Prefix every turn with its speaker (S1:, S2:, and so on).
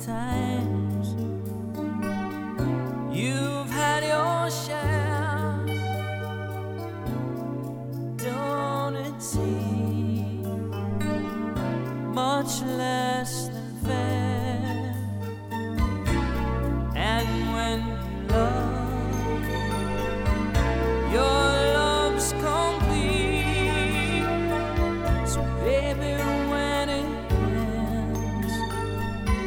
S1: times. You've had your share, don't it seem much less?